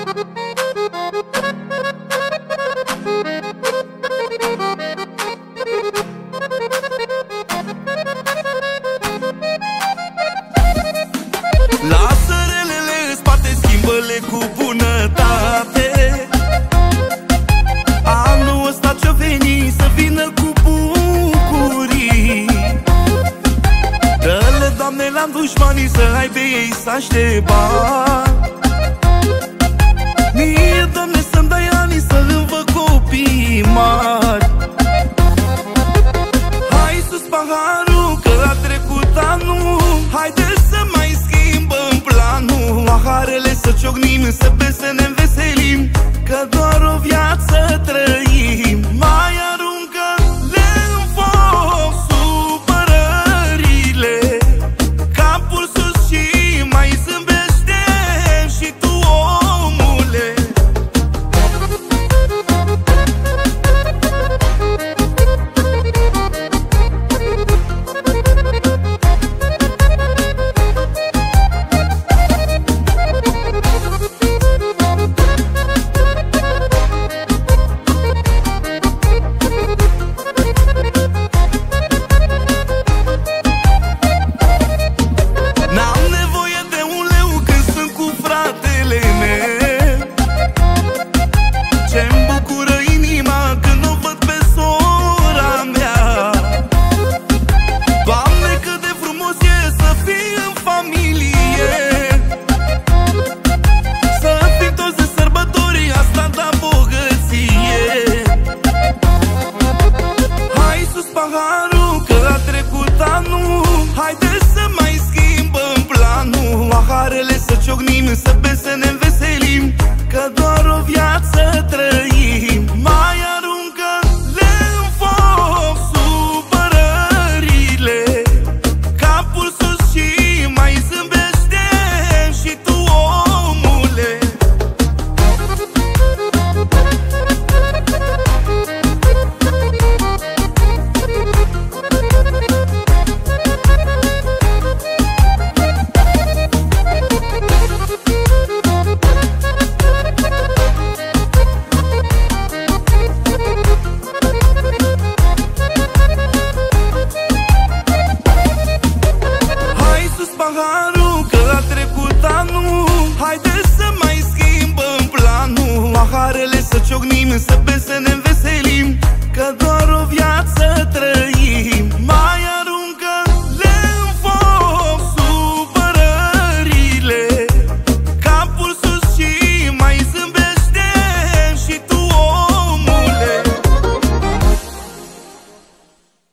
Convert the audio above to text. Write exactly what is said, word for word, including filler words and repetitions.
Lasă relele în spate, schimbă-le cu bunătate. Anul ăsta ce-o veni să vină cu bucurii. Dă-le, Doamne, la dușmanii să aibă ei să aștepta. Mie, Doamne, să-mi dai ani să-mi văd copii mari. Hai sus paharul că a trecut anul, haide să mai schimbăm planul. Paharele să ciocnim, să bem, să ne înveselim, că doar o viață trăim. Mai aruncă-le în foc supărările, capul sus și mai zâmbește și tu, omule. Paharul că a trecut anul, haide să mai schimbăm planul. Paharele să ciocnim, să bem, să ne înveselim, că doar o viață trăim. Mai aruncă-le în foc supărările, capul sus și mai zâmbește și tu, omule. Paharul că a trecut anul, haide să mai schimbăm planul. Paharele să ciocnim, să bem, să ne înveselim, că doar o viață trăim.